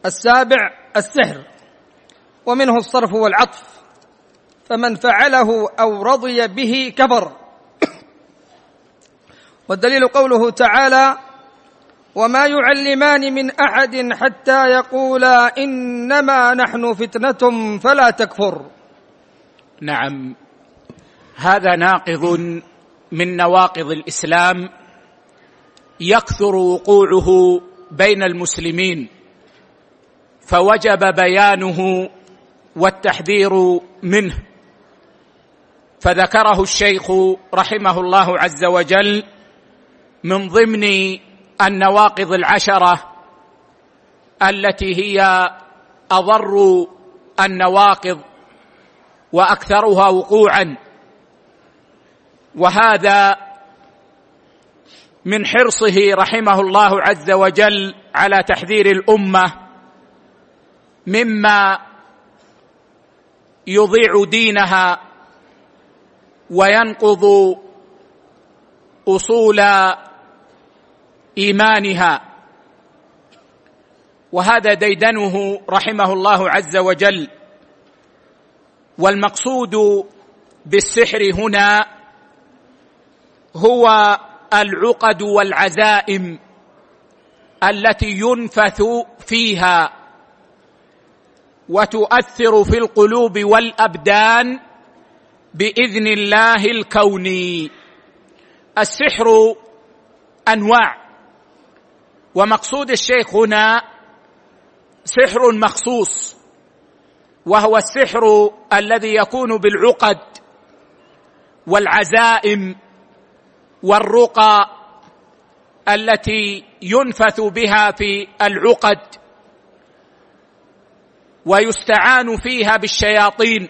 السابع السحر، ومنه الصرف والعطف، فمن فعله أو رضي به كفر. والدليل قوله تعالى: وما يعلمان من أحد حتى يقولا إنما نحن فتنة فلا تكفر. نعم، هذا ناقض من نواقض الإسلام يكثر وقوعه بين المسلمين، فوجب بيانه والتحذير منه. فذكره الشيخ رحمه الله عز وجل من ضمن النواقض العشرة التي هي أضر النواقض وأكثرها وقوعا، وهذا من حرصه رحمه الله عز وجل على تحذير الأمة مما يضيع دينها وينقض أصول إيمانها، وهذا ديدنه رحمه الله عز وجل. والمقصود بالسحر هنا هو العقد والعزائم التي ينفث فيها وتؤثر في القلوب والأبدان بإذن الله الكوني. السحر أنواع، ومقصود الشيخ هنا سحر مخصوص، وهو السحر الذي يكون بالعقد والعزائم والرقى التي ينفث بها في العقد ويستعان فيها بالشياطين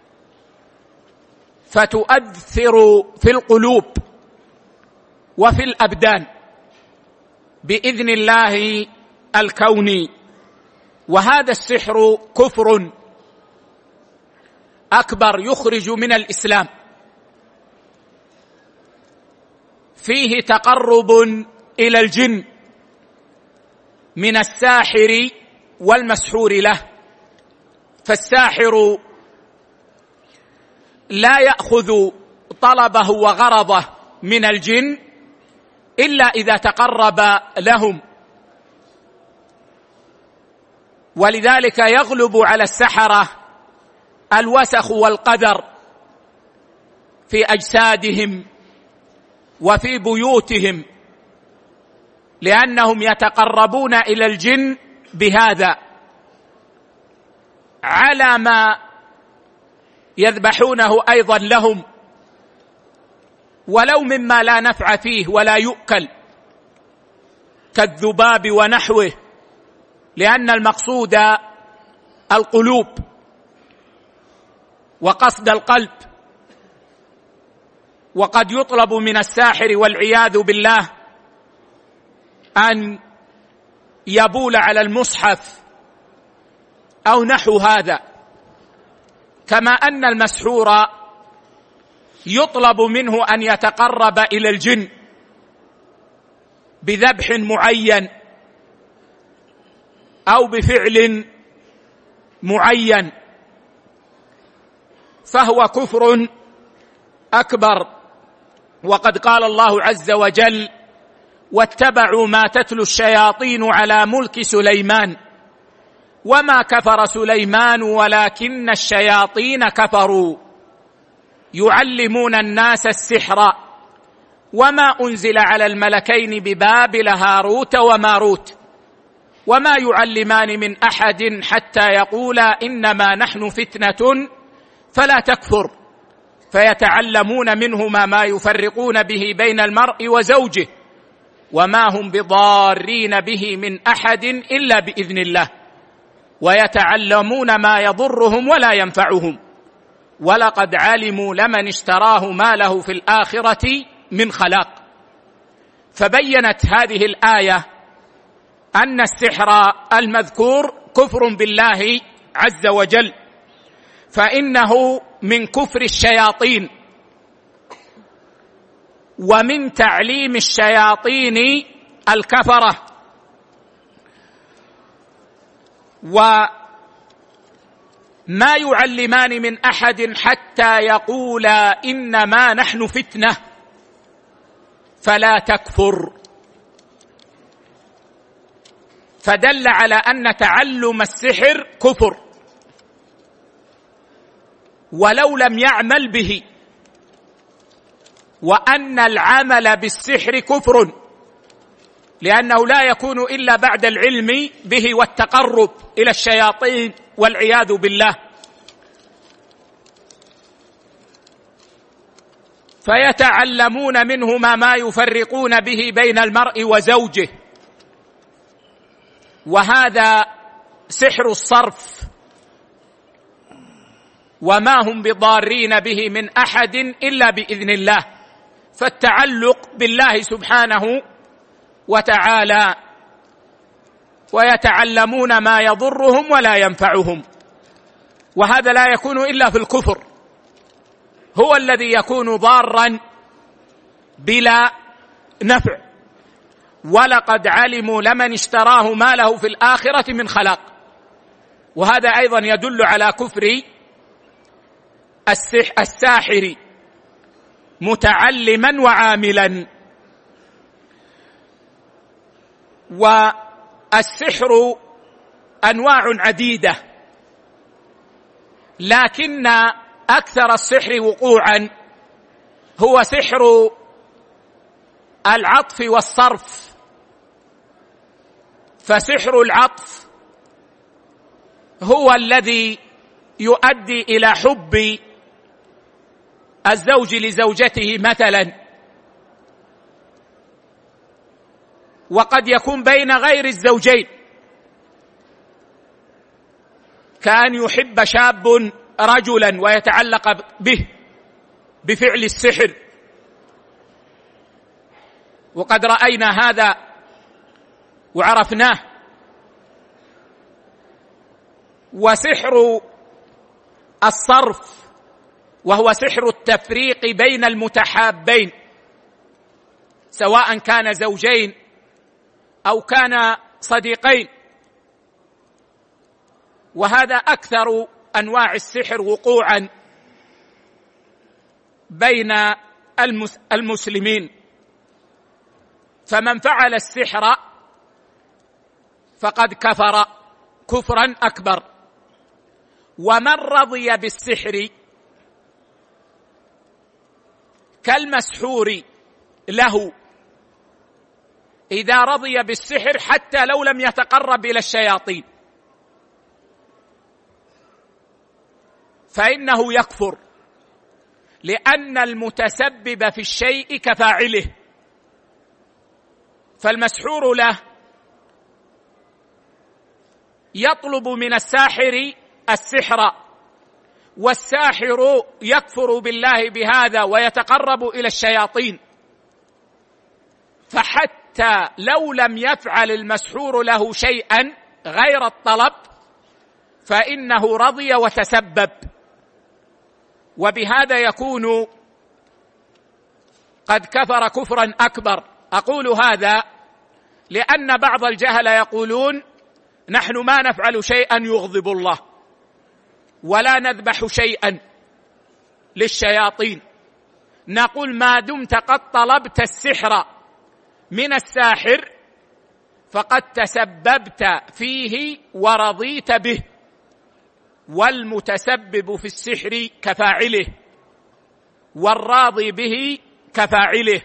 فتؤثر في القلوب وفي الأبدان بإذن الله الكوني. وهذا السحر كفر أكبر يخرج من الإسلام، فيه تقرب إلى الجن من الساحر والمسحور له. فالساحر لا يأخذ طلبه وغرضه من الجن إلا إذا تقرب لهم، ولذلك يغلب على السحرة الوسخ والقدر في أجسادهم وفي بيوتهم، لأنهم يتقربون إلى الجن بهذا على ما يذبحونه أيضا لهم، ولو مما لا نفع فيه ولا يؤكل كالذباب ونحوه، لأن المقصود القلوب وقصد القلب. وقد يطلب من الساحر والعياذ بالله أن يبول على المصحف أو نحو هذا، كما أن المسحور يطلب منه أن يتقرب إلى الجن بذبح معين أو بفعل معين، فهو كفر أكبر. وقد قال الله عز وجل: واتبعوا ما تتلو الشياطين على ملك سليمان وما كفر سليمان ولكن الشياطين كفروا يعلمون الناس السحر وما أنزل على الملكين ببابل هاروت وماروت وما يعلمان من أحد حتى يقولا إنما نحن فتنة فلا تكفر، فيتعلمون منهما ما يفرقون به بين المرء وزوجه وما هم بضارين به من أحد إلا بإذن الله ويتعلمون ما يضرهم ولا ينفعهم ولقد علموا لمن اشتراه ما له في الآخرة من خلاق. فبينت هذه الآية أن السحر المذكور كفر بالله عز وجل، فإنه من كفر الشياطين ومن تعليم الشياطين الكفرة. وما يعلمان من أحد حتى يقولا إنما نحن فتنة فلا تكفر. فدل على أن تعلم السحر كفر، ولو لم يعمل به، وأن العمل بالسحر كفر، لأنه لا يكون إلا بعد العلم به والتقرب إلى الشياطين والعياذ بالله. فيتعلمون منهما ما يفرقون به بين المرء وزوجه، وهذا سحر الصرف، وما هم بضارين به من أحد إلا بإذن الله. فالتعلق بالله سبحانه وتعالى، ويتعلمون ما يضرهم ولا ينفعهم، وهذا لا يكون إلا في الكفر، هو الذي يكون ضارا بلا نفع. ولقد علموا لمن اشتراه ما له في الآخرة من خلاق، وهذا أيضا يدل على كفر الساحر متعلما وعاملا. والسحر أنواع عديدة، لكن أكثر السحر وقوعا هو سحر العطف والصرف. فسحر العطف هو الذي يؤدي إلى حب الزوج لزوجته مثلا، وقد يكون بين غير الزوجين، كأن يحب شاب رجلا ويتعلق به بفعل السحر، وقد رأينا هذا وعرفناه. وسحر الصرف وهو سحر التفريق بين المتحابين، سواء كان زوجين أو كان صديقين، وهذا أكثر أنواع السحر وقوعا بين المسلمين. فمن فعل السحر فقد كفر كفرا أكبر. ومن رضي بالسحر كالمسحور له إذا رضي بالسحر حتى لو لم يتقرب إلى الشياطين، فإنه يكفر، لأن المتسبب في الشيء كفاعله. فالمسحور له يطلب من الساحر السحر، والساحر يكفر بالله بهذا ويتقرب إلى الشياطين، فحتى لو لم يفعل المسحور له شيئا غير الطلب فإنه رضي وتسبب، وبهذا يكون قد كفر كفرا أكبر. أقول هذا لأن بعض الجهل يقولون نحن ما نفعل شيئا يغضب الله، ولا نذبح شيئا للشياطين. نقول ما دمت قد طلبت السحر من الساحر فقد تسببت فيه ورضيت به، والمتسبب في السحر كفاعله، والراضي به كفاعله.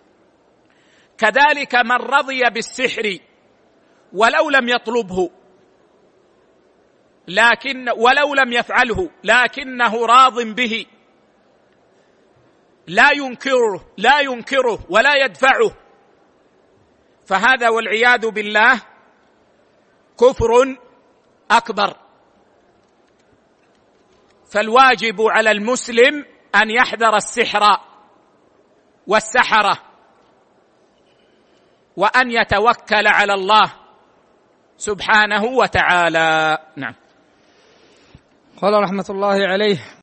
كذلك من رضي بالسحر ولو لم يطلبه ولو لم يفعله لكنه راض به، لا ينكره ولا يدفعه، فهذا والعياذ بالله كفر أكبر. فالواجب على المسلم أن يحذر السحر والسحرة، وأن يتوكل على الله سبحانه وتعالى. نعم. قال رحمة الله عليه: